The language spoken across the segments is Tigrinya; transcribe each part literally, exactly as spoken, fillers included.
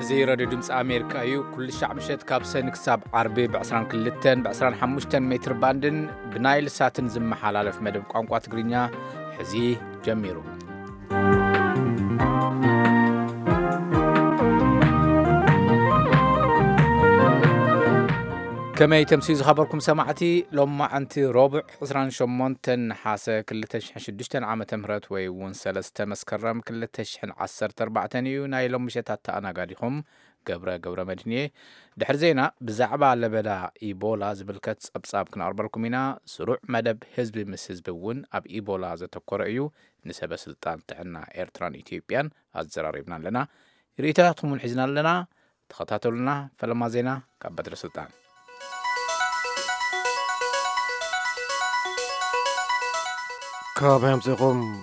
زي راديو دمس أمريكا يو كل شعب مشت كابسن كساب عربي بعشران كلتن بعشران حموشتن متر باندن بنايل ساتن زم حلالة في مدب قنقوات غرينيا حزي جميرو كما يتمسيز خبركم سمعتي لما أنت ربع عشران شمونتن حاسة كل تشحن شدشتن عام تمرت ويون سلسة مسكرم كل تشحن عصر تربعتن يوناي لهم مشتات أنا قاديهم قبرة قبرة مدنية دحر زينا بزعبة لبدا إيبولا زبلكت أبصاب كنا أربعكم هنا سرع مدب حزب مس حزبون أب إيبولا زتقرأيو نسبة سلطان تعنا إيرتران إثيوبيان الزراريبنا لنا ريتاتهم الحزنا لنا تخطاتوا لنا فلما زينا كبدر سلطان كابهم زيكم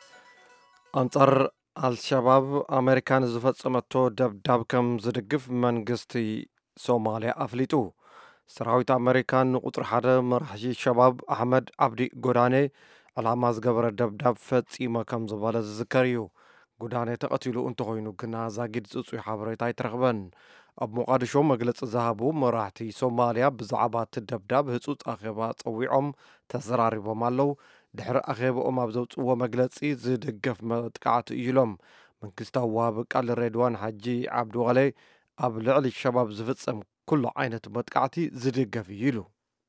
أنصر الشباب أمريكان زفتسمتو دب دب كم زدقف منغستي سوماليا أفليتو سراويت أمريكان نقطر حدا مرحجي الشباب أحمد عبدي قداني العماز قبر دب دب فتسيما كم زبالة زكريو قداني تقتلو انتغينو كنا زاقيد زوصي حابريتاي ترغبن أب مقادشو مجلس زهابو مراحتي سوماليا بزعبات الدب دب هتوت أخيبات أويعم تزراري بمالو دحر أخيبهم أبزوت ومجلسي زدقف متقعت إيلهم من كستوا بقال ريدوان حجي عبدو علي أبلع الشباب زفتسم كل عينة متقعتي زدقف إيلو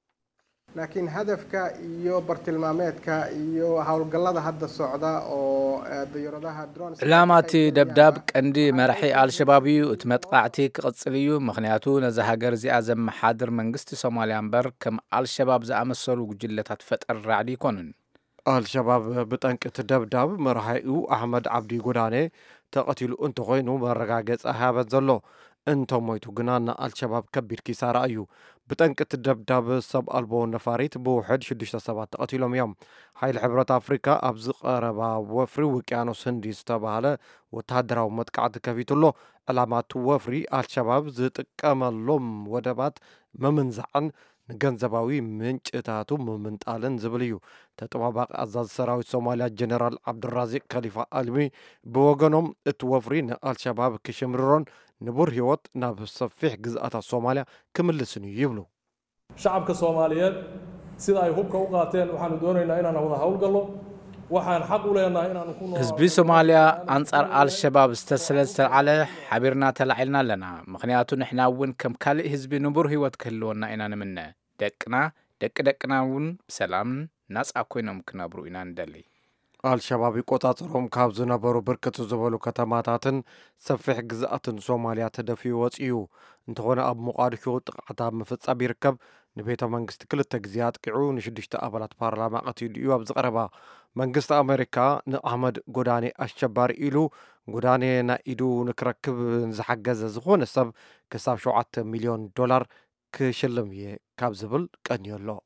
لكن هدفك iyo bartilmaameedka iyo hawlgallada hadda socda oo diyaaradaha drones علاماتي دبدب كندي مرحي الشبابيو تمتقعتي قصليو مخنياتو نزهاجر زي ازم محاضر منغستي سوماليا امبر كم الشباب زامسلو جلتات فتر رعدي كونن الشباب بطنك تدبدب مرحيو أحمد عبدي قداني تقتلو انتو غينو مرقاقز أهابت زلو انتو مويتو قنانا الشباب كبير كيسا رأيو بطنك تدبدب سب ألبو نفاريت بوحد شدشتا سبات تقتلهم يوم هاي الحبرة أفريكا أبزق أربا وفري وكيانو سندي ستابهالة وتهدراو متقعد كفيتولو علامات وفري الشباب زيت كاملهم ودبات ممنزعن نجنزباوي منج اتاتو ممنطالن زبليو تطباق أزاز سراوي سوماليا جنرال عبد الرازق خليفة ألمي بوغنهم اتوفرين الشباب كشمرون نبور هيوت ناب صفيح جزءات الصوماليا كملسنو يبلو شعبك الصوماليات سيدا يهوبك وقاتين وحانو دونينا إنا نوضا هولقلو وحان حقو لينا إنا نكونو حزبي سوماليا أنصار الشباب استسلسل على حبيرنا تلعلنا لنا مخنياتو نحنا ون كم كالي حزبي نبور هيوت كلونا إنا نمنا دقنا دق دقنا ون بسلام ناس أكوينهم كنابرو إنا ندلي الشباب يقوطاطرهم كابزو نبرو بركتو زبالو كتماتاتن سفح جزءاتن سوماليا تدفي وصيو انتغونا أب مقارشو تقعتاب مفتس أبيركب نبيتا منغست كل التجزيات كعو نشدشت أبلات بارلاما قتيل يواب زقربا منغست أمريكا نأحمد قداني الشبار إلو قداني نا إدو نكركب نزحقز زخون السب كساب شوعات مليون دولار كشلم كابزبل كان يولو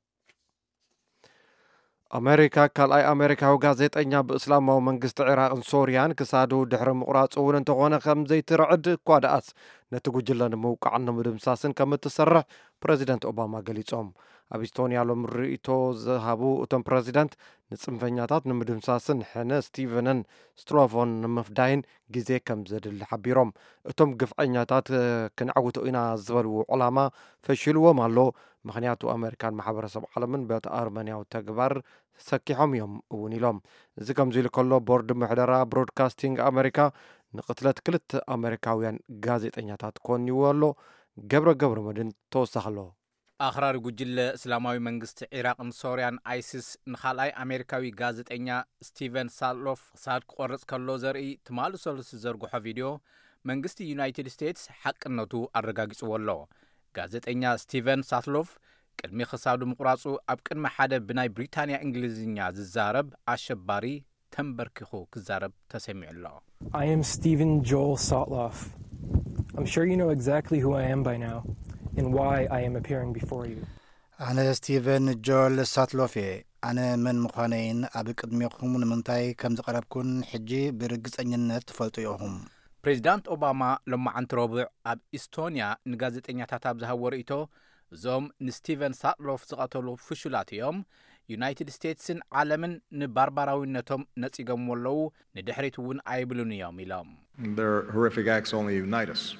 أمريكا كالاي أمريكا وغازيت أنيا بإسلام ومنغست عراق سوريان كسادو دحر مقراص أولا انتغونا خم زي ترعد كوادات نتقو جلان موقع عنا مدمساسن كم تسرح بريزيدنت أوباما قليتهم أبيستونيا لهم رئيتو زهابو أتم بريزيدنت نصنفنياتات نمدمساسن حنا ستيفنن ستروفون نمفداين جزي كم زد الحبيرهم أتم قفعنياتات كنعوتو إنا الزبل وعلامة فشلوا مالو مخنياتو أمريكان محبرسب عالمن بيت أرمانيا وتكبر سكيحهم يوم ونيلهم زي كم زي كله بورد محدرة برودكاستينج أمريكا نقتلت كلت أمريكاويان غازيت أنياتات كون يوالو قبر قبر مدن توسخلو أخرار جل إسلامي منغست عراق سوريان آيسيس نخالاي أمريكاوي غازيت أنيا ستيفن سالوف صاد قرص كلو زرقي تمالو سلس زرقوها فيديو منغست يونايتد ستيتس حق النوتو أرقاقس والله غازيت أنيا ستيفن سالوف كلمي خسادو مقراصو أبكن محادة بناي بريطانيا إنجليزينيا ززارب عشباري تنبركخو كزارب تسمع الله I am Stephen Joel Sotloff. I'm sure you know exactly who I am by now and why I am appearing before you. أنا ستيفن جول ساتلوفي أنا من مخانين أبيك أدميكم من منطقة كم زقربكن حجي برقص أنينات فلطيهم. بريزيدنت أوباما لما عن ربع أب إستونيا نجازت أنيا تتاب زهور إيتو زوم نستيفن ساتلوف زقاتلو فشلاتيهم يونايتد ستيتسن عالمن نباربراوينتهم نتيجم ولو ندحريتون أيبلون يوم إلام. Their horrific acts only unite us.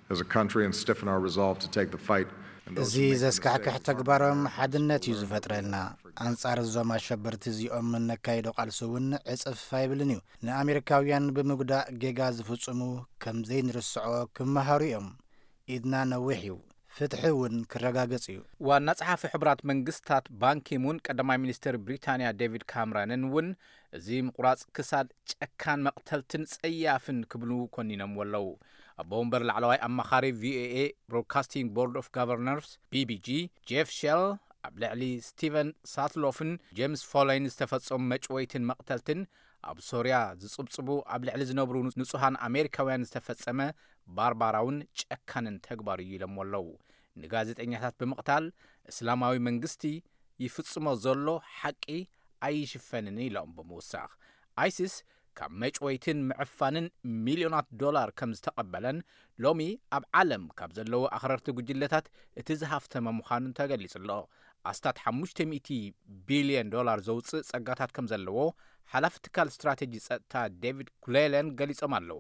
as a country and stiffen our resolve to take the fight. እዚ ዘስካሕክሕ ተግባሮም ሓድነት እዩ ዝፈጥረልና ኣንጻር እዞም ኣሸበርቲ እዚኦም ነካይዶ ቃልሲ እውን ዕፅፍ ኣይብልን እዩ ንኣሜሪካውያን ብምጉዳእ ጌጋ ዝፍጽሙ ከም ዘይንርስዖ ክመሃሩ እዮም ኢድና ነዊሕ እዩ ፍትሒ እውን ክረጋገጽ እዩ ዋና ጸሓፊ ሕብራት መንግስታት ባንኪሙን ቀዳማይ ሚኒስትር ብሪታንያ ዴቪድ ካምራንን እውን እዚ ምቁራጽ ክሳድ ጨካን መቕተልትን ጸያፍን ክብሉ ኮኒኖም ወለው ኣቦምበር ላዕለዋይ ኣማኻሪ V A A Broadcasting Board of Governors B B G ጄፍ ሼል ኣብ ልዕሊ ስቲቨን ሳትሎፍን ጄምስ ፎላይን ዝተፈጸሙ መጭወይትን መቕተልትን ኣብ ሶርያ ዝጽብጽቡ ኣብ ልዕሊ ዝነብሩ ንጹሃን ኣሜሪካውያን ዝተፈጸመ ባርባራውን ጨካንን ተግባር እዩ ኢሎም ወለው ንጋዜጠኛታት ብምቕታል እስላማዊ መንግስቲ ይፍጽሞ ዘሎ ሓቂ ኣይሽፈንን ኢሎም ብምውሳኽ አይሲስ ካብ መጭወይትን ምዕፋንን ሚሊዮናት ዶላር ከም ዝተቀበለን ሎሚ ኣብ ዓለም ካብ ዘለዎ ኣኽረርቲ ጉጅለታት እቲ ዝሃፍተመ ምዃኑን ተገሊጹሎ ኣስታት ሓሙሽተ ሚእቲ ቢልዮን ዶላር ዘውፅእ ጸጋታት ከም ዘለዎ ሓላፊ ትካል ስትራቴጂ ጸጥታ ዴቪድ ኩሌለን ገሊጾም ኣለዉ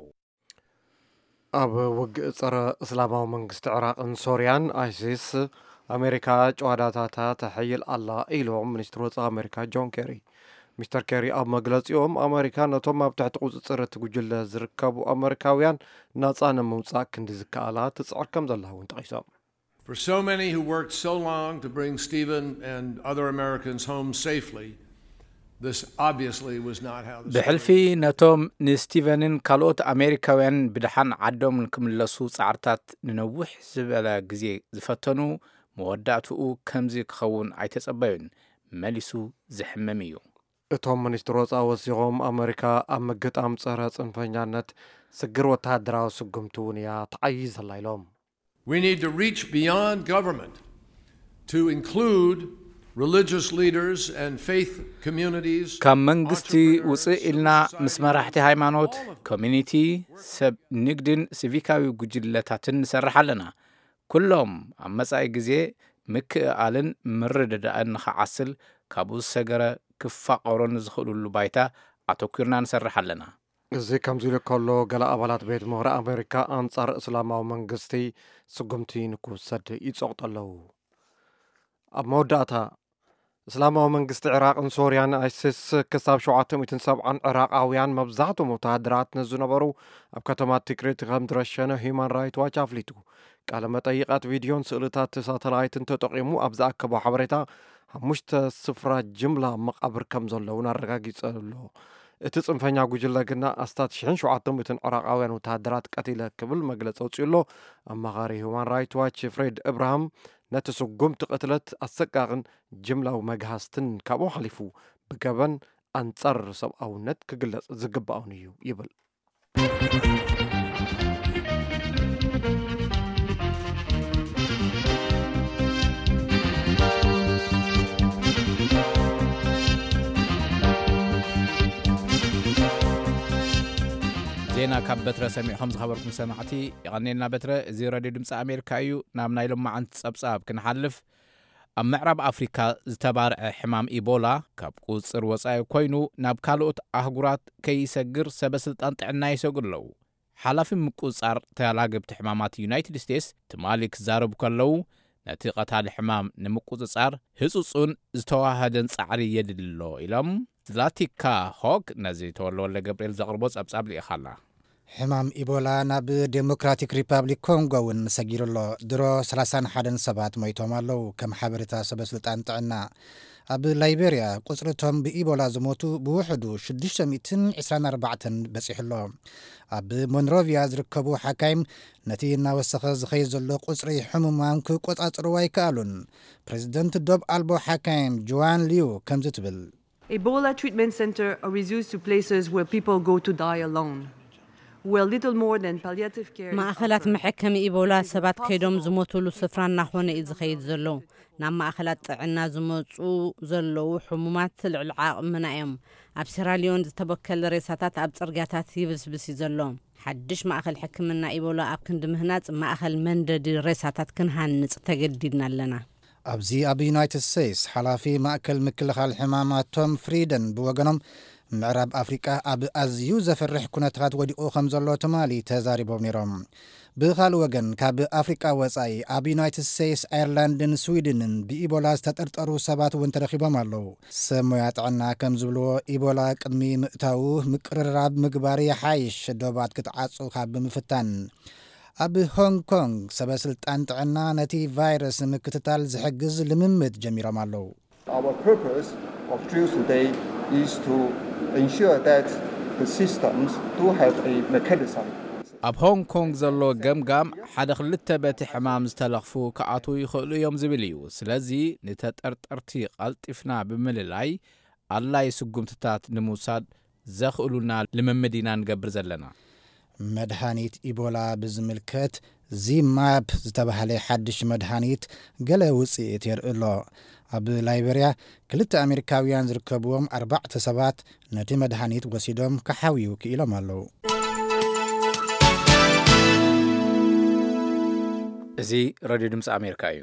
ኣብ ውግእ ጸረ እስላማዊ መንግስቲ ዕራቅን ሶርያን አይሲስ ኣሜሪካ ጨዋዳታታ ተሕይል ኣላ ኢሎም ሚኒስትር ወጻኢ ኣሜሪካ ጆን ኬሪ ሚስተር ኬሪ ኣብ መግለጺኦም ኣሜሪካ ነቶም ኣብ ትሕቲ ቁጽጽር እቲ ጉጅለ ዝርከቡ ኣሜሪካውያን ናጻ ንምውጻእ ክንዲ ዝከኣላ ትጽዕር ከም ዘላ እውን ጠቒሶም For so many who worked so long to bring Stephen and other Americans home safely, this obviously was not how the ብሕልፊ ነቶም ንስቲቨንን ካልኦት ኣሜሪካውያን ብድሓን ዓዶም ክምለሱ ጻዕርታት ንነዊሕ ዝበለ ግዜ ዝፈተኑ መወዳእትኡ ከምዚ ክኸውን ኣይተጸበዩን መሊሱ ዝሕመም እዩ እቶም ሚኒስትር ወጻኢ ወሲቖም ኣሜሪካ ኣብ ምግጣም ጸረ ጽንፈኛነት ስግር ወተሃደራዊ ስጉምቲ እውን እያ ተዓይዝ ዘላ ኢሎም We need to reach beyond government to include religious leaders and faith communities. ከም መንግስቲ ውፅእ ኢልና ምስ መራሕቲ ሃይማኖት ኮሚኒቲ ሰብ ንግድን ሲቪካዊ ጉጅለታትን ንሰርሕ ኣለና ኩሎም ኣብ መጻኢ ግዜ ምክኣልን ምርድዳእን ንኸዓስል ካብኡ ሰገረ ክፋቐሮን ዝኽእሉሉ ባይታ ኣተኲርና ንሰርሕ ኣለና እዚ ከምዚ ኢሉ ከሎ ገለ ኣባላት ቤት ምኽሪ ኣሜሪካ ኣንጻር እስላማዊ መንግስቲ ስጉምቲ ንክውሰድ ይጸቕጡ ኣለዉ ኣብ መወዳእታ እስላማዊ መንግስቲ ዕራቅን ሶርያን አይሲስ ክሳብ ሸውዓተ ሚእትን ሰብዓን ዕራቃውያን መብዛሕትኦም ወተሃደራት ንዝነበሩ ኣብ ከተማ ትክሪት ከም ዝረሸነ ሂውማን ራይት ዋች ኣፍሊጡ ቃለ መጠይቃት ቪድዮን ስእልታት ሳተላይትን ተጠቂሙ ኣብ ዝኣከቦ ሓበሬታ ሓሙሽተ ስፍራ ጅምላ መቃብር ከም ዘለውን ኣረጋጊጹ ኣሎ እቲ ጽንፈኛ ጉጅለ ግና ኣስታት ሽሕን ሸውዓተ ሚእትን ዕራቃውያን ወተሃደራት ቀቲለ ክብል መግለጺ ኣውፂኡሎ ኣማኻሪ ሂውማን ራይት ዋች ፍሬድ እብርሃም ነቲ ስጉምቲ ቅትለት ኣሰቃቕን ጅምላዊ መግሃስትን ካብኡ ሓሊፉ ብገበን ኣንጻር ሰብኣውነት ክግለጽ ዝግባእን እዩ ይብል ዜና ካብ በትረ ሰሚዕኹም ዝኸበርኩም ሰማዕቲ ይቐኒልና በትረ እዚ ሬድዮ ድምፂ ኣሜሪካ እዩ ናብ ናይ ሎማዓንቲ ጸብጻብ ክንሓልፍ ኣብ ምዕራብ ኣፍሪካ ዝተባርዐ ሕማም ኢቦላ ካብ ቁፅር ወጻኢ ኮይኑ ናብ ካልኦት ኣህጉራት ከይሰግር ሰበስልጣን ጥዕና ይሰግሩ ኣለዉ ሓላፊ ምቁጻር ተላገብቲ ሕማማት ዩናይትድ ስቴትስ ትማሊ ክዛረቡ ከለዉ ነቲ ቀታሊ ሕማም ንምቁፅጻር ህጹጹን ዝተዋሃደን ጻዕሪ የድልሎ ኢሎም ዝላቲካ ሆግ ነዚ ተወልወለ ገብርኤል ዘቕርቦ ጸብጻብ ልኢኻላ ሕማም ኢቦላ ናብ ዴሞክራቲክ ሪፐብሊክ ኮንጎ እውን ሰጊሩሎ ድሮ ሰላሳ ወሓደ ሰባት ሞይቶም ኣለዉ ከም ሓበሬታ ሰበስልጣን ጥዕና ኣብ ላይቤርያ ቁፅርቶም ብኢቦላ ዝሞቱ ብውሕዱ ሽዱሽተ ሚእትን ዒስራን ኣርባዕተን በፂሕሎ ኣብ ሞንሮቪያ ዝርከቡ ሓካይም ነቲ እናወሰኸ ዝኸይድ ዘሎ ቁፅሪ ሕሙማን ክቆጻጽርዎ ኣይከኣሉን ፕሬዚደንት ዶብ ኣልቦ ሓካይም ጆዋን ሊዩ ከምዚ ትብል Ebola treatment center are reduced to places where people go to die alone. Well, little more than palliative care. ማእኸላት መሐከሚ ኢቦላ ሰባት ከይዶም ዝሞቱሉ ስፍራ እናኾነ እዩ ዝኸይድ ዘሎ ናብ ማእኸላት ጥዕና ዝመፁ ዘለዉ ሕሙማት ልዕሊ ዓቕምና እዮም ኣብ ሴራሊዮን ዝተበከለ ሬሳታት ኣብ ጽርግያታት ይብስብስ እዩ ዘሎ ሓድሽ ማእኸል ሕክምና ኢቦላ ኣብ ክንዲ ምህናፅ ማእኸል መንደዲ ሬሳታት ክንሃንፅ ተገዲድና ኣለና ኣብዚ ኣብ ዩናይትድ ስቴትስ ሓላፊ ማእከል ምክልኻል ሕማማት ቶም ፍሪደን ብወገኖም ምዕራብ አፍሪቃ ኣብ ኣዝዩ ዘፈርሕ ኩነታት ወዲቑ ከም ዘሎ ትማሊ ተዛሪቦም ነይሮም። ብኻልእ ወገን ካብ ኣፍሪቃ ወፃኢ ኣብ ዩናይትድ ስቴትስ ኣየርላንድን ስዊድንን ብኢቦላ ዝተጠርጠሩ ሰባት እውን ተረኺቦም ኣለዉ። ሰብ ሞያ ጥዕና ከም ዝብልዎ ኢቦላ ቅድሚ ምእታው ምቅርራብ ምግባር የሓይሽ ዶባት ክትዓፁ ካብ ብምፍታን ኣብ ሆንግ ኮንግ ሰበስልጣን ጥዕና ነቲ ቫይረስ ምክትታል ዝሕግዝ ልምምድ ጀሚሮም ኣለዉ። Our purpose of drill today is to ensure that the systems do have a mechanism. ኣብ ሆንግ ኮንግ ዘሎ ገምጋም ሓደ ክልተ በቲ ሕማም ዝተለኽፉ ከኣቱ ይኽእሉ እዮም ዝብል እዩ። ስለዚ ንተጠርጠርቲ ቐልጢፍና ብምልላይ ኣድላይ ስጉምትታት ንምውሳድ ዘኽእሉና ልምምድ ኢና ንገብር ዘለና። መድሃኒት ኢቦላ ብዝምልከት ዚማፕ ዝተባህለ ሓድሽ መድሃኒት ገለ ውፅኢት የርኢ ኣሎ። ኣብ ላይቤርያ ክልተ ኣሜሪካውያን ዝርከብዎም ኣርባዕተ ሰባት ነቲ መድሃኒት ወሲዶም ክሓውዩ ክኢሎም ኣለዉ። እዚ ሬድዮ ድምፂ ኣሜሪካ እዩ።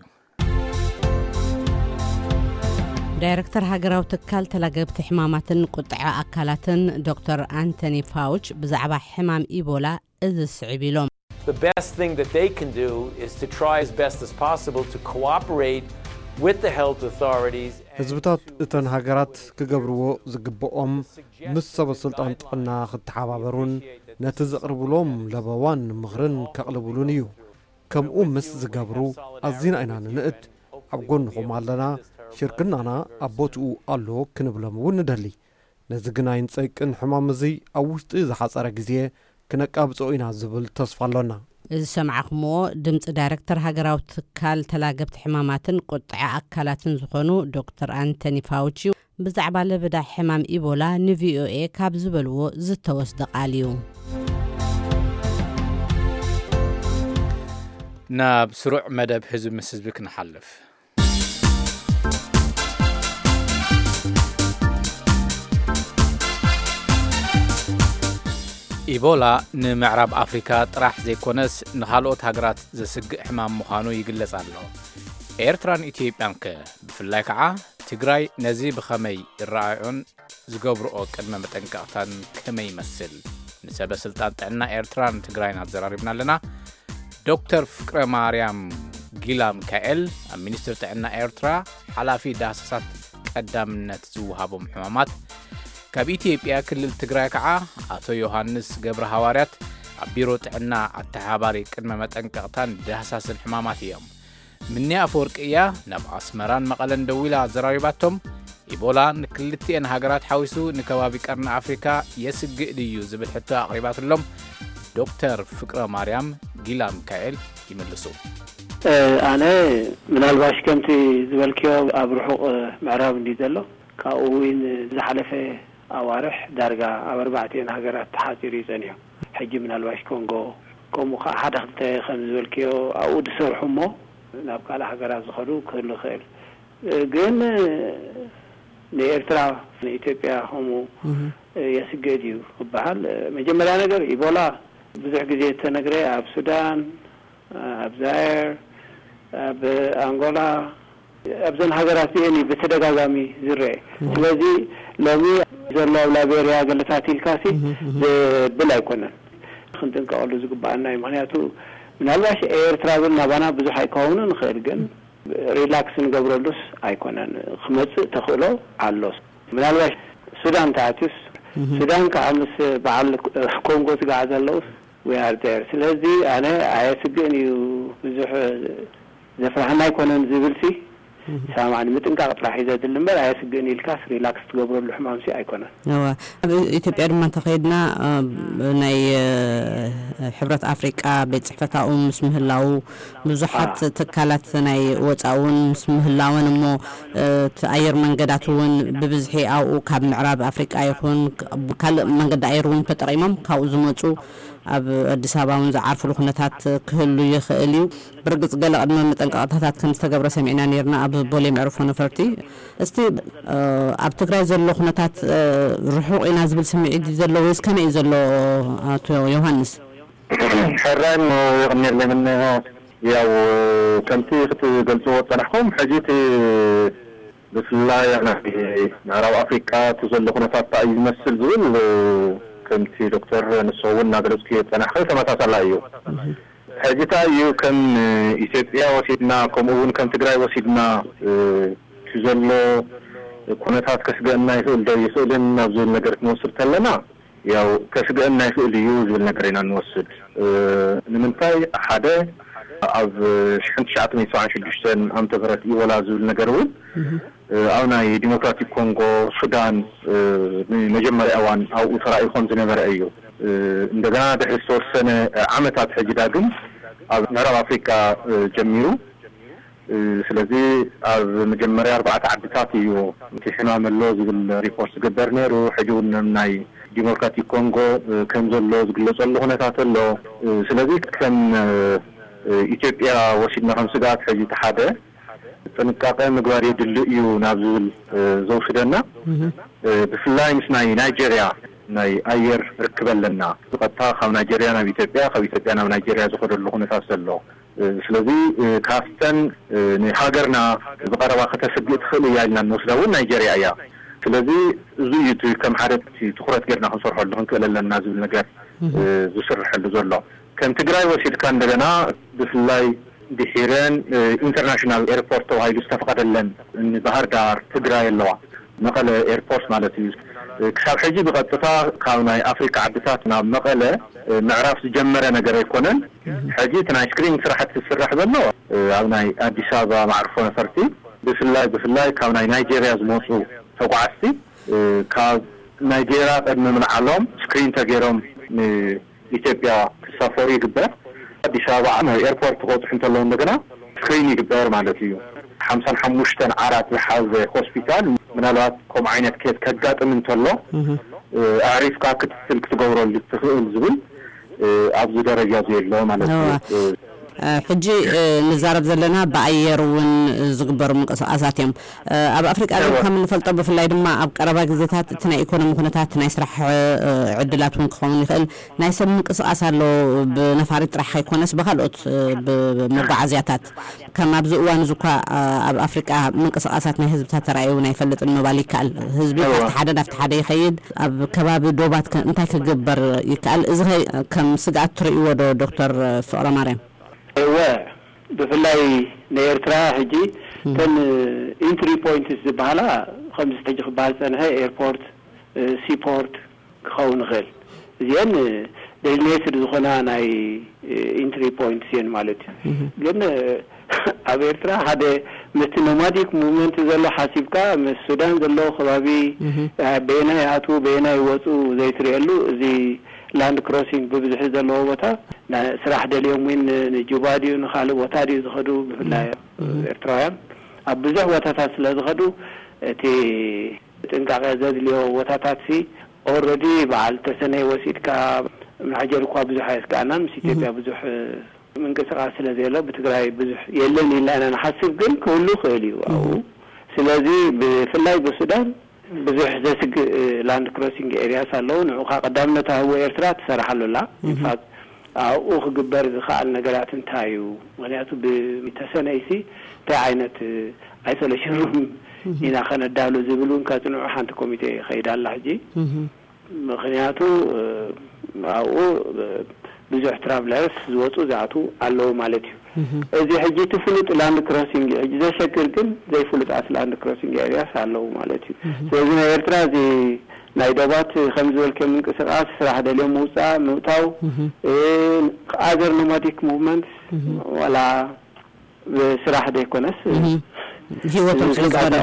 ዳይሬክተር ሃገራዊ ትካል ተላገብቲ ሕማማትን ቁጥዐ ኣካላትን ዶክተር አንቶኒ ፋውች ብዛዕባ ሕማም ኢቦላ እዚ ስዕቢሎም The best thing that they can do is to try as best as possible to cooperate with the health authorities. ህዝብታት እተን ሃገራት ክገብርዎ ዝግብኦም ምስ ሰበስልጣን ጥዕና ክትሓባበሩን ነቲ ዘቕርብሎም ለበዋን ምኽርን ከቕልብሉን እዩ። ከምኡ ምስ ዝገብሩ ኣዝና ኢና ንንእድ ኣብ ጎንኹም ኣለና ሽርክናና ኣብ ቦትኡ ኣሎ ክንብሎም እውን ንደሊ። ነዚ ግን ኣይንፀይቅን ሕማም እዚ ኣብ ውሽጢ ዝሓፀረ ግዜ ክነቃብፆ ኢና ዝብል ተስፋ ኣሎና። እዚ ሰምዓኹምዎ ድምፂ ዳይሬክተር ሃገራዊ ትካል ተላገብቲ ሕማማትን ቁጥዐ ኣካላትን ዝኾኑ ዶክተር አንቶኒ ፋውቺ ብዛዕባ ለበዳ ሕማም ኢቦላ ንቪኦኤ ካብ ዝበልዎ ዝተወስደ ቃል እዩ። ናብ ስሩዕ መደብ ህዝቢ ምስ ህዝቢ ክንሓልፍ ኢቦላ ንምዕራብ አፍሪካ ጥራሕ ዘይኮነስ ንኻልኦት ሃገራት ዘስግእ ሕማም ምዃኑ ይግለጽ ኣሎ። ኤርትራን ኢትዮጵያን ከ ብፍላይ ከዓ ትግራይ ነዚ ብኸመይ ይረኣዮን ዝገብርኦ ቅድመ መጠንቀቕታን ከመይ ይመስል ንሰበስልጣን ጥዕና ኤርትራን ትግራይን ኣዘራሪብና ኣለና። ዶክተር ፍቅረ ማርያም ጊላ ሚካኤል ኣብ ሚኒስትር ጥዕና ኤርትራ ሓላፊ ዳሰሳት ቀዳምነት ዝውሃቦም ሕማማት ካብ ኢትዮጵያ ክልል ትግራይ ከዓ አቶ ዮሐንስ ገብረ ሐዋርያት ኣብ ቢሮ ጥዕና ኣተሓባሪ ቅድመ መጠንቀቕታን ዳሰሳስን ሕማማት እዮም። ምንያ አፈወርቅያ ናብ ኣስመራን መቐለን ደዊላ ዘራሪባቶም ኢቦላ ንክልቲአን ሃገራት ሓዊሱ ንከባቢ ቀርኒ አፍሪካ የስግእ ድዩ ዝብል ሕቶ ኣቕሪባትሎም ዶክተር ፍቅረ ማርያም ጊላ ሚካኤል ይመልሱ። ኣነ ምናልባሽ ከምቲ ዝበልክዮ ኣብ ርሑቕ ምዕራብ እንዲ ዘሎ ካብኡ እውን ዝሓለፈ ኣዋርሕ ዳርጋ ኣብ ኣርባዕተን ሃገራት ተሓፂሩ ይጸንዩ ሕጂ ምናልባሽ ኮንጎ ከምኡ ከዓ ሓደ ክልተ ከም ዝበልክዮ ኣብኡ ዝሰርሑ እሞ ናብ ካልእ ሃገራት ዝኸዱ ክህሉ ይኽእል ግን ንኤርትራ ንኢትዮጵያ ከምኡ የስግእ ድዩ ክበሃል መጀመርያ ነገር ኢቦላ ብዙሕ ግዜ ተነግረ ኣብ ሱዳን ኣብ ዛይር ኣብ አንጎላ ኣብዘን ሃገራት እየን ብተደጋጋሚ ዝርአ ስለዚ ሎሚ ዘሎ ኣብ ላይቤርያ ገለታት ኢልካሲ ዝብል ኣይኮነን ክንጥንቀቐሉ ዝግባአና እዩ ምክንያቱ ምናልባሽ ኤርትራ ግን ናባና ብዙሕ ኣይከውንን ንኽእል ግን ሪላክስ ንገብረሉስ ኣይኮነን ክመፅእ ተኽእሎ ኣሎስ ምናልባሽ ሱዳን ተኣትዩስ ሱዳን ከዓ ምስ በዓል ኮንጎ ትጋዓ ዘለውስ we are there ስለዚ ኣነ ኣየስግእን እዩ ብዙሕ ዘፍራሕና ኣይኮነን ዝብል ሲ ሳማኒ ምጥንቃቕ ጥራሕ እዩ ዘድሊ እምበር ኣየስግእን ኢልካስ ሪላክስ ትገብረሉ ሕማም ሲ ኣይኮነን። ኣብ ኢትዮጵያ ድማ እንተኸይድና ናይ ሕብረት ኣፍሪቃ ቤት ፅሕፈታኡ ምስ ምህላው ብዙሓት ትካላት ናይ ወፃኡን ምስ ምህላውን እሞ ኣየር መንገዳት እውን ብብዝሒ ኣብኡ ካብ ምዕራብ ኣፍሪቃ ይኹን ካልእ መንገዲ ኣየር እውን ተጠቒሞም ካብኡ ዝመፁ ኣብ አዲስ አበባ እውን ዝዓርፍሉ ኩነታት ክህሉ ይኽእል እዩ። ብርግጽ ገለ ቅድመ መጠንቀቕታታት ከም ዝተገብረ ሰሚዕና ነርና ኣብ ቦሌ መዕርፎ ነፈርቲ እስቲ ኣብ ትግራይ ዘሎ ኩነታት ርሑቕ ኢና ዝብል ስምዒት ዘሎ ወይስ ከመይ ዘሎ ኣቶ ዮሐንስ? ሕራን ይቕኒር ለምን ያው ከምቲ ክትገልጽዎ ፀናሕኩም ሕጂቲ بفلاي أنا نعرف أفريقيا تزل خنفات تأي يمثل زول كنت دكتور نسوون نادرس كيف أنا خير ما تصلّيه حاجة أيو كم إثيوبيا وسيدنا كمون كم تجري وسيدنا تزل خنفات كسبنا يسول ده يسول نزول نجرت نوصل تلنا ያው ከስገና ይፈል ይውል ነገርና እንወስድ ንምንታይ ሓደ ኣብ شحن تسعة وسبعين ዓመተ ምህረት ይወላዙል ነገርውን አሁን የዲሞክራቲክ ኮንጎ ሱዳን መጀመሪያ አዋን አው ተራይ ኾን ዝነበረ እዩ እንደገና ደህሶሰነ ዓመታት ሕጅዳግም ኣብ ምዕራብ አፍሪካ ጀሚሩ ስለዚህ ኣብ መጀመሪያ አርባዕተ ዓመታት እዩ ትሕና መሎ ዝብል ሪፖርት ገበር ነሩ ሕጁን ናይ ዲሞክራቲክ ኮንጎ ከም ዘሎ ዝግለጸሉ ሁኔታት ኣሎ ስለዚህ ከም ኢትዮጵያ ወሲድና ከም ስጋት ሕጂ ተሓደ ጥንቃቄ ምግባር ይድል እዩ ናብ ዝብል ዘውስደና ብፍላይ ምስ ናይ ናይጄሪያ ናይ ኣየር ርክበለና ቀጥታ ካብ ናይጄሪያ ናብ ኢትዮጵያ ካብ ኢትዮጵያ ናብ ናይጄሪያ ዝኸደሉ ሁኔታት ዘሎ ስለዚህ ካስተን ንሃገርና በቀረባ ከተሰግጥ ትኽእል ያልና እንወስደው ናይጄሪያ ያ ስለዚህ እዙ ይቱ ከም ሓደ ትኩረት ገርና ክንሰርሐሉ ክንከለለና ዝብል ነገር ዝስርሐሉ ዘሎ ከም ትግራይ ወሲድካ እንደገና ብፍላይ ብሂረን ኢንተርናሽናል ኤርፖርት ተባሂሉ ዝተፈቀደለን ባህር ዳር ትግራይ ኣለዋ መቀለ ኤርፖርት ማለት እዩ ክሳብ ሕጂ ብቐጥታ ካብ ናይ አፍሪካ ዓድታት ናብ መቀለ ምዕራፍ ዝጀመረ ነገር ኣይኮነን ሕጂ ናይ ስክሪን ስራሕቲ ዝስራሕ ዘሎ ኣብ ናይ አዲስ አበባ ማዕርፎ ነፈርቲ ብፍላይ ብፍላይ ካብ ናይ ናይጄሪያ ዝመፁ ተጓዓዝቲ ካብ ናይጄሪያ ቀድሚ ምንዓሎም ስክሪን ተገይሮም ኢትዮጵያ ክሳፈሩ ይግበር አዲስ አበባ ናይ ኤርፖርት ቆጥሕ እንተለው እንደገና ስክሪን ይግበር ማለት እዩ خمسة وخمسين عرات بحاز هوسبيتال ምናልባት ከም ዓይነት ኬት ከጋጥም እንተሎ አሪፍ ካ ክትትል ክትገብሮ ልትኽእል ዝብል ኣብዚ ደረጃ ዘሎ ማለት ነው ሕጂ ንዛረብ ዘለና በአየሩን ዝግበሩ ምንቅስቃሳት እዮም ኣብ አፍሪካ ከም ንፈልጦ ብፍላይ ድማ ኣብ ቀረባ ግዜታት እቲ ናይ ኢኮኖሚ ኩነታት ናይ ስራሕ ዕድላት ውን ክኸውን ይኽእል ናይ ሰብ ምንቅስቃስ ኣሎ ብነፋሪት ጥራሕ ኣይኮነስ ብካልኦት ብመጓዓዝያታት ከም ኣብዚ እዋን ዝኳ ኣብ አፍሪካ ምንቅስቃሳት ናይ ህዝብታት ተራእዩ ናይ ፈልጥን ምባል ይከኣል ህዝቢ ካብቲ ሓደ ናብቲ ሓደ ይኸይድ ኣብ ከባቢ ዶባት እንታይ ክግበር ይከኣል እዚ ከም ስጋት ትርእይዎ ዶ ዶክተር ፍቅረ ማርያም ايوه بفلاي نيرترا هجي تن انتري بوينتس بحالا خمس تجي خبالتنا هي ايربورت سي بورت خون غل زين ديليتر زخنا ناي انتري بوينتس ين مالتي لان ابيرترا هذا مستنوماتيك مومنت زلو حاسبكا من السودان زلو خبابي بينا ياتو بينا يوصو زي تريلو زي لاند كروسينج ببزح زلو وتا سراح داليوم وين جوبادي ونخالو وتاري زخدو بفلاي ارترايان ابزح وتاتات سلازخدو تي تنقاقا زاد ليو وتاتات سي اوريدي بعد تسنه وسيدكا من حجركوا بزح يسكانا مسيتيبيا بزح من قصقا سلازيلو بتقراي بزح يلن الا انا نحسب قل كله خيليو او سلازي بفلاي بالسودان بزح زسق لاند كروسينج ارياس አለው ነው ቀዳምነታ هو ኤርትራ ተሰራሐሉላ ኢንፋክት او خبر خال ነገራት እንታዩ ምክንያቱ በተሰነይሲ ታይነት አይሶሌሽን ኢና ከነዳሉ ዝብሉን ከጽኑ ሓንቲ ኮሚቴ ኸይዳላ ሕጂ ምክንያቱ አው ብዙ ትራቭለርስ ዝወጡ ዛቱ አለው ማለት እዩ እዚ ሕጂ ትፍሉጥ ላንድ ክሮሲንግ እዚ ዘሸክር ግን ዘይፍሉጥ ላንድ ክሮሲንግ ኤሪያስ አለው ማለት እዩ ስለዚህ ኤርትራ እዚ ናይ ዶባት خمس ወልከም እንቅስቃሴ ስራሕ ደለም ሙጻ ሙታው አዘር ኖማዲክ ሙቭመንት ወላ ስራሕ ደይኮነስ ህይወቱን ስለጋዳ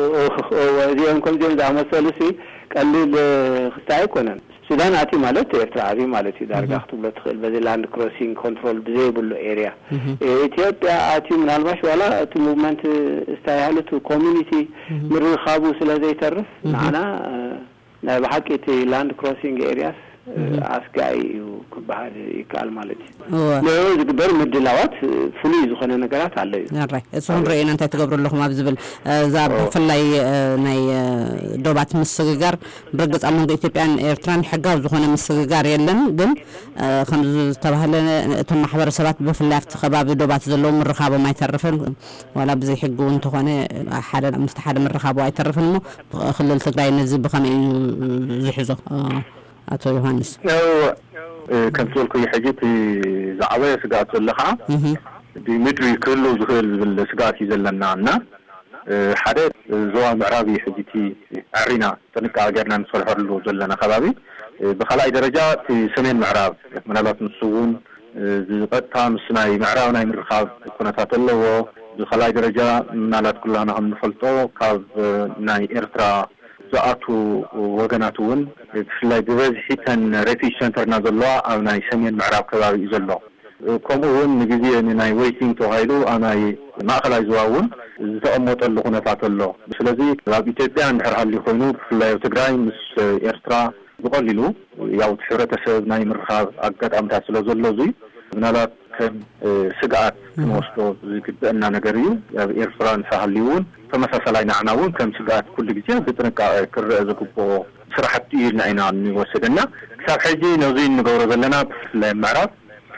ወዚን ኮንጀን ዛመሰሉሲ ቀሊል ክስታይ ኮነን ሱዳን አቲ ማለት ኤርትራ አቲ ማለት ዳርጋ ክትብሎ ትኽእል በዚ ላንድ ክሮሲንግ ኮንትሮል ብዘይብሉ ኤሪያ ኢትዮጵያ አቲ ምናልባሽ ወላ እቲ ሙቭመንት ስታይሃሉት ኮሚኒቲ ምርኻቡ ስለዘይተርፍ ናና ናይ በሐቂቲ ላንድ ክሮሲንግ ኤሪያስ አስጋይ ከባህር ይካል ማለት ነው ዝግበር ምድላዋት ፍሉ ይዞነ ነገራት አለ አራይ እሱን ረእይና እንታ ተገብሩልኩም አብዝብል ዛ በፍላይ ናይ ዶባት ምስግጋር ብርግጽ አመንጎ ኢትዮጵያን ኤርትራን ሕጋው ዝኾነ ምስግጋር የለን ግን ከም ዝተባህለ እቶም ማሕበረሰባት በፍላይ afti ከባቢ ዶባት ዘለው ምርኻቦም አይተርፈን ወላ በዘይ ሕጉ እንተኾነ ሓደ ምስተሓደ ምርኻቦ አይተርፈን ሞ ክልል ትግራይ ነዚ በከመይ ዝሕዞ አቶ ዮሐንስ ያው ከንቶልኩ ይሕጂት ዛዕባ ስጋት ዘለኻ ዲሚትሪ ክሉ ዝኽል ዝብል ስጋት ይዘለናና ሓደ ዞዋ ምዕራብ ይሕጂቲ አሪና ጥንቃቄ ገርና ንሰርሐሉ ዘለና ከባቢ በخلای ደረጃ ሰሜን ምዕራብ ምናልባት ንሱውን ዝቀጥታ ምስናይ ምዕራብ ናይ ምርኻብ ኩነታት ኣለዎ በخلای ደረጃ ምናልባት ኩላና ንፈልጦ ካብ ናይ ኤርትራ ዘአቱ ወገናቱን ፍላይ በዚህተን ሬፊጅ ሴንተር ናዘለዋ ኣብ ናይ ሰሜን ምዕራብ ከባቢ ዘሎ ከምኡውን ንግዜ ናይ ዌይቲንግ ተባሂሉ ኣናይ ማእከላይ ዝዋውን ዝተቀመጠሉ ኩነታት ኣሎ ስለዚ ኣብ ኢትዮጵያ እንድሕር ኮይኑ ፍላይ ትግራይ ምስ ኤርትራ ብቀሊሉ ያው ሕብረተሰብ ናይ ምርኻብ ኣጋጣምታት ስለ ዘሎ እዚ ምናልባት ከም ስጋት ንወስዶ ዝግበአና ነገር እዩ ኣብ ኤርትራ ንሳሃሊውን ተመሳሳላይ ናዕናውን ከም ስጋት ኩሉ ግዜ ብጥንቃቄ ክርአ ዝግቦ ስራሕቲ ኢልና ኢና ንወሰደና ክሳብ ሕጂ ነዚ ንገብሮ ዘለና ብፍላይ ምዕራብ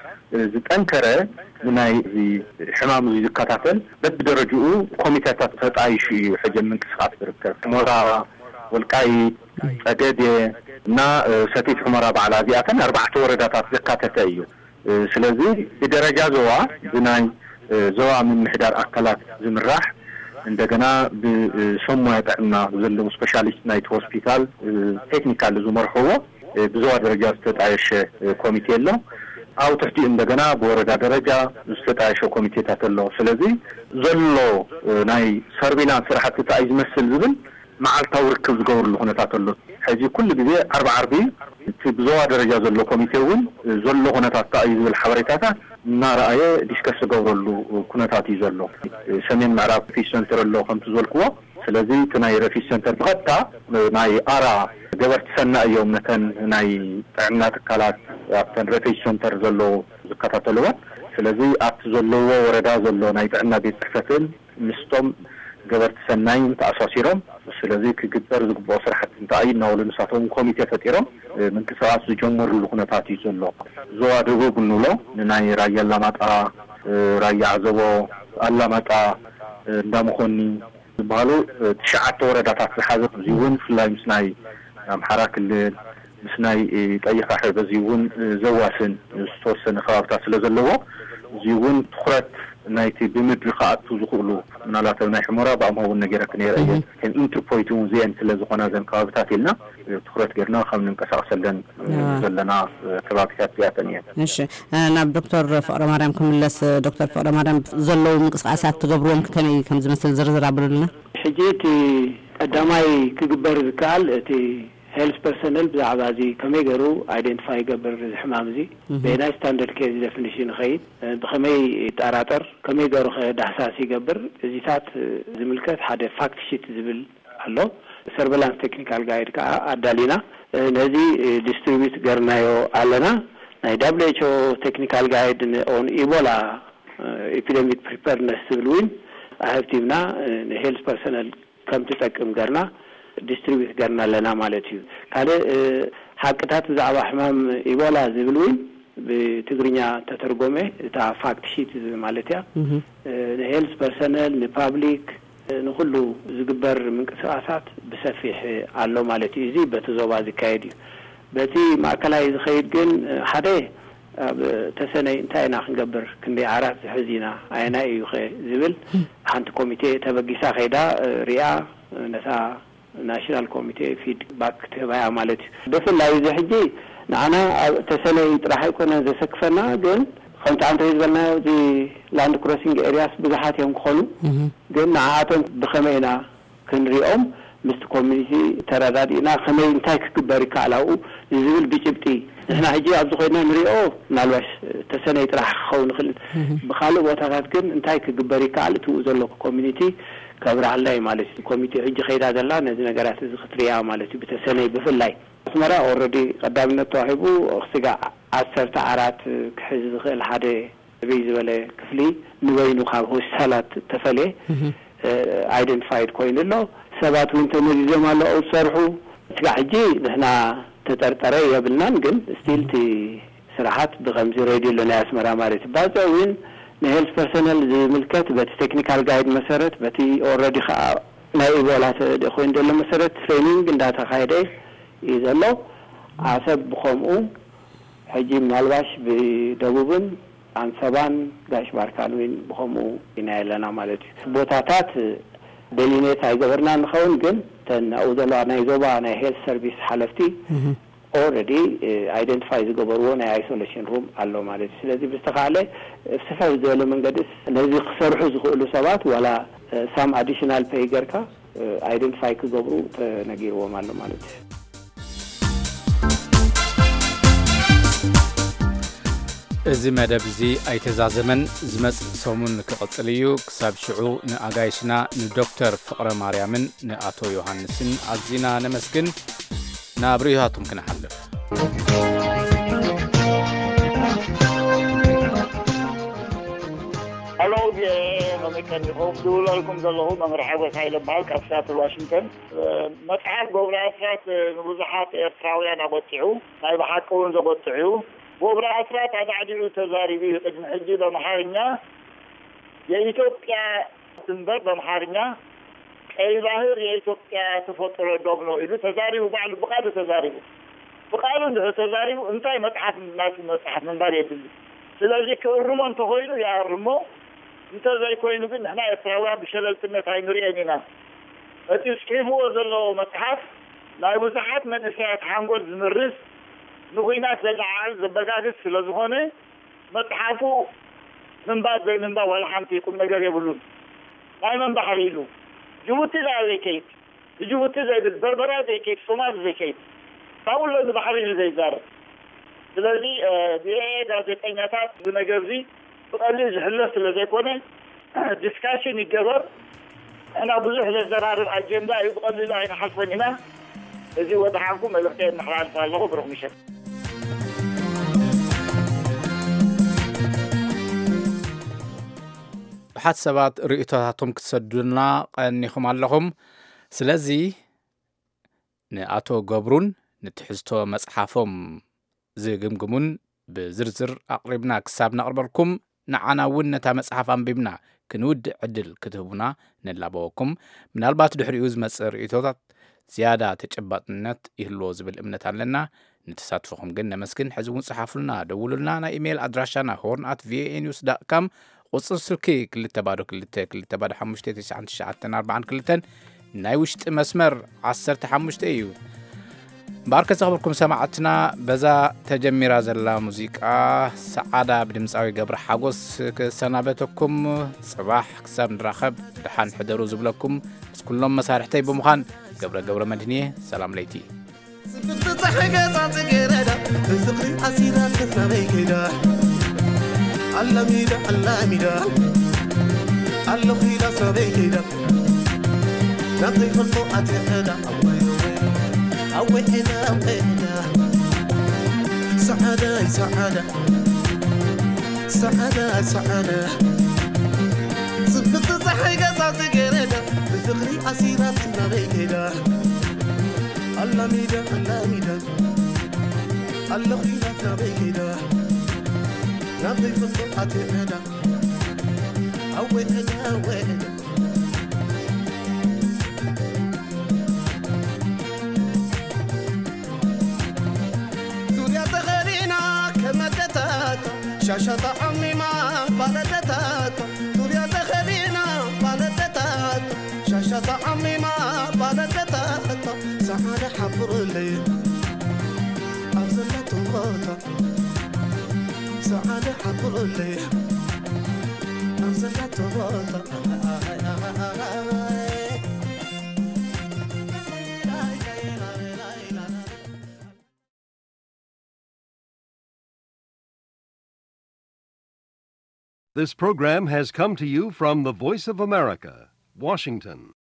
ዝጠንከረ ናይ ሕማም ዝከታተል በብደረጃኡ ኮሚቴታት ተጣይሹ እዩ ሕጂ ምንቅስቃስ ዝርከብ ሞራ ወልቃይ ጸገዴ እና ሰቲት ሑመራ በዓላ ዚኣተን አርባዕተ ወረዳታት ዝካተተ እዩ ስለዚ በደረጃ ዞዋ ብናይ ዞዋ ምምሕዳር አካላት ዝምራሕ እንደገና በሶማያ ጠዕና ዘለው ስፔሻሊስት ናይት ሆስፒታል ቴክኒካል ዝመርሕዎ ብዙዋ ደረጃ ዝተጣየሸ ኮሚቴ ኣሎ አው ተፍቲ እንደገና በወረዳ ደረጃ ዝተጣየሸ ኮሚቴታት ኣሎ ስለዚ ዘሎ ናይ ሰርቪላንስ ስራሕቲ ታይ ዝመስል ዝብል ማዓልታው ርክብ ዝገብርሉ ኩነታት ኣሎ ሕጂ ኩሉ ግዜ አርባ ዓርቢ ብዙዋ ደረጃ ዘሎ ኮሚቴውን ዘሎ ኩነታት ታይ ዝብል ሓበሬታታት ናራአየ ዲስከስ ዝገብርሉ ኩነታት እዩ ዘሎ ሰሜን ምዕራብ ሬፊጅ ሴንተር ኣሎ ከምቲ ዘልክዎ ስለዚ ናይ ሬፊጅ ሴንተር ብቐጥታ ናይ አራ ገበርቲ ሰናይ እዮም ነተን ናይ ጥዕና ትካላት ኣብተን ሬፊጅ ሴንተር ዘሎ ዝከታተልዎ ስለዚ ኣብቲ ዘለዎ ወረዳ ዘሎ ናይ ጥዕና ቤት ጽሕፈትን ምስቶም ገበርቲ ሰናይ ተኣሳሲሮም ስለዚ ክግበር ዝግብኦ ስራሕቲ እንታይ እናውሉ ንሳቶም ኮሚቴ ፈጢሮም ምንቅስቃስ ዝጀመሩሉ ኩነታት እዩ ዘሎ ዞዋ ደቡብ ንብሎ ናይ ራያ አላማጣ ራያ አዘቦ አላማጣ እንዳመኾኒ ዝባሉ ትሽዓተ ወረዳታት ዝሓዘ እዚውን ፍላይ ምስናይ አምሓራ ክልል ምስናይ ቀይሕ ሕርብ እዚውን ዘዋስን ዝተወሰነ ከባቢታት ስለ ዘለዎ እዚውን ትኩረት ናይቲ ብምድሪ ኻኣቱ ዝኽእሉ ምናልባት ናይ ሕሞራ ባእማውን ነገር ከነይረየ ከም ኢንተርፖይቱን ዜን ስለ ዝኾነ ዘን ከባቢታት ኢልና ትኩረት ገርና ከም ንንቀሳቀሰለን ዘለና ከባቢታት ዚኣተን እየን እሺ ናብ ዶክተር ፍቅረ ማርያም ክምለስ ዶክተር ፍቅረ ማርያም ዘለው ምንቅስቃሳት ትገብሩዎም ከመይ ከም ዝመስል ዝርዝር አብሉልና ሕጂ እቲ ቀዳማይ ክግበር ዝከኣል እቲ ሄልስ ፐርሰናል ብዛዕባዚ ከመይ ገሩ አይደንቲፋይ ገበር ዝሕማምዚ በናይ ስታንዳርድ ኬዝ ዴፊኒሽን ኸይድ ብኸመይ ጠራጠር ከመይ ገሩ ዳህሳስ ይገበር እዚታት ዝምልከት ሓደ ፋክት ሺት ዝብል ኣሎ ሰርቬላንስ ቴክኒካል ጋይድ ካ አዳሊና ነዚ ዲስትሪቢዩት ገርናዮ አለና ናይ ደብሊው ኤች ኦ ቴክኒካል ጋይድ ኦን ኢቦላ ኤፒደሚክ ፕሪፔርነስ ዝብል አህብቲብና ሄልስ ፐርሰናል ከም ተጠቅም ገርና ዲስትሪቢዩት ገርና ለና ማለት እዩ ካለ ሐቅታት ዛዕባ ሕማም ኢቦላ ዝብልውን በትግርኛ ተተርጎመ እታ ፋክት ሺት ማለት ያ ሄልስ ፐርሰናል ንፓብሊክ ንሁሉ ዝግበር ምንቅስቃሳት በሰፊሕ አሎ ማለት እዩ እዚ በተዞባ ዝካየድ እዩ በቲ ማእከላይ ዝኸይድ ግን ሓደ ተሰነይ እንታይና ክንገበር ክንደይ ዓራት ዝሕዚና አይና እዩ ዝብል ሓንቲ ኮሚቴ ተበጊሳ ኸይዳ ሪያ ነታ ናሽናል ኮሚቴ ፊድባክ ተባያ ማለት በፍላይ ዝሕጂ ንዓና ተሰነይ ጥራሕ ይኮነ ዘሰክፈና ግን ከምቲ አንተ ዝብልና እዚ ላንድ ክሮሲንግ ኤሪያስ ብዙሓት እዮም ክኾኑ ግን ንዓቶም ብኸመይና ክንሪኦም ምስቲ ኮሚኒቲ ተረዳዲና ከመይ እንታይ ክግበር ይከኣላው ዝብል ብጭብጢ ንሕና ሕጂ ኣብዚ ኮይና ንሪኦ ናልባሽ ተሰነይ ጥራሕ ክኸውን ይኽእል ብካልእ ቦታታት ግን እንታይ ክግበር ይከኣል እቲ ዘሎ ኮሚኒቲ ከብራህላይ ማለት ኮሚቴ ሕጂ ኸይዳ ዘላ ነዚ ነገራት እዚ ክትሪያ ማለት በተሰነይ ብፍላይ أسمرا already قدامنا توهبو اختقاء عشرة عرات كحزب خيل حدا بيز ولا كفلي نوينو خابو سالات تفلي identified كوين له سبات وانتم الجماعة لو صرحوا تقعدي نحن تطرطري يبلنا نقل ستيلتي سراحات بغمزي راديو لنا أسمرا مارت بعضا وين نهيلز بيرسونال زي ملكات بت تكنيكال جايد مسارت بتي already خا نايب ولا تدخلين دل مسارت ترينينج عندها خايدة إذا لو عصب بخمو حجي مالواش بدوبن عن سبان داش باركانوين بخمو إنها لنا مالتي بوتاتات دلينيت هاي جبرنا نخون جن تن أوزلا نايزوبا أنا health service حلفتي already uh, identify the government isolation room allo مالتي سلذي بستقاله سفر دولة من قدس الذي خسر حزق له سبات ولا uh, some additional pay جركا uh, identify كجبرو تنجير ومالو مالتي እዚ መደብ እዚ ኣይተዛዘመን ዝመጽእ ሰሙን ክቕጽል እዩ ክሳብ ሽዑ ንኣጋይሽና ንዶክተር ፍቕረ ማርያምን ንኣቶ ዮሃንስን ኣዚና ነመስግን ናብ ርዩሃቱም ክንሓልፍ አሎ በመከን ሆፍዱላልኩም ዘለኹ መምርሐወት ኃይለ በሃል ካብ ሲያትል ዋሽንግተን መጽሓፍ ገብረ ኣስራት ንብዙሓት ኤርትራውያን ኣበፂዑ ናይ ብሓቂ እውን ዘበፅዑ ገብረ አስራት አዳዲው ተዛሪቢ ቅድም ሕጂ በመሐርኛ የኢትዮጵያ ድንበር በመሐርኛ ቀይ ባህር የኢትዮጵያ ተፈጥሮ ዶግኖ ኢሉ ተዛሪቡ ባዕሉ በቃሉ ተዛሪቡ በቃሉ ተዛሪቡ እንታይ መጽሐፍ ናት መጽሐፍ መንባር የብል ስለዚህ ከሩሞ እንተሆይኑ ያርሞ እንተዘይ ኮይኑ ግን ንሕና ኤርትራውያን ብሸለልትነት ኣይንሪአኒና እቲ ጽሒፍዎ ዘሎ መጽሐፍ ናይ ብዙሓት መንእሰያት ሓንጎል ዝምርስ ንኹይናት ዘለዓል ዘበጋግስ ስለዝኾነ መጽሓፉ ምንባብ ዘይምንባብ ወላ ሓንቲ ቁም ነገር የብሉን ናይ መንባሕሪ ኢሉ ጅቡቲ ዘይከይድ ጅቡቲ ዘይብል በርበራ ዘይከይድ ሶማል ዘይከይድ ታውሎ ንባሕሪ ኢሉ ዘይዛረብ ስለዚ ቢኤ ጋዜጠኛታት ብነገር እዚ ብቐሊል ዝሕለፍ ስለ ዘይኮነ ዲስካሽን ይገበር እና ብዙሕ ዘዘራርብ ኣጀንዳ እዩ ብቐሊሉ ኣይንሓልፈን ኢና እዚ ወድሓንኩ መልእኽቲ ንሕላልፍ ኣለኹ ብሩኽ ምሸት ብዙሓት ሰባት ርእቶታቶም ክትሰዱና ቀኒኹም ኣለኹም ስለዚ ንኣቶ ገብሩን ንትሕዝቶ መጽሓፎም ዝግምግሙን ብዝርዝር ኣቕሪብና ክሳብ ነቕርበልኩም ንዓና እውን ነታ መጽሓፍ ኣንቢብና ክንውድእ ዕድል ክትህቡና ነላበወኩም ምናልባት ድሕሪኡ ዝመጽእ ርእቶታት ዝያዳ ተጨባጥነት ይህልዎ ዝብል እምነት ኣለና ንተሳትፎኹም ግን ነመስግን ሕዚ እውን ጽሓፉልና ደውሉልና ናይ ኢሜይል ኣድራሻና ሆርን ኣት ቪኦኤ ኒውስ ዳት ካም ቁጽር ስልኪ ክልተ ባዶ ክልተ ክልተ ባዶ ሓሙሽተ ትሽዓን ትሽዓተን ኣርባዓን ክልተን ናይ ውሽጢ መስመር ዓሰርተ ሓሙሽተ እዩ ባርከ ዘኸብርኩም ሰማዕትና በዛ ተጀሚራ ዘላ ሙዚቃ ሰዓዳ ብድምፃዊ ገብረ ሓጎስ ክሰናበተኩም ጽባሕ ክሳብ ንራኸብ ድሓን ሕደሩ ዝብለኩም ምስ ኩሎም መሳርሕተይ ብምዃን ገብረ ገብረ መድህንየ ሰላም ለይቲ بفكري أسيرا كفنا بيكدا الله ميدا الله ميدا الله خيدا سبيكدا نقضي فلتو أتعدا أوي إنا أوي إنا سعادة سعادة سعادة سعادة صفت صحيقة صاصقردا بفكري أسيرا كفنا بيكدا الله ميدا الله ميدا الله خيرا سبيكدا نقضي فلتو أتعدا أوي إنا أوي إنا شاشة عميمة بلدتات سوريا دخلينا بلدتات شاشة عميمة بلدتات سعادة حبر لي أرزلت غوطة سعادة حبر لي أرزلت غوطة This program has come to you from the Voice of America, Washington.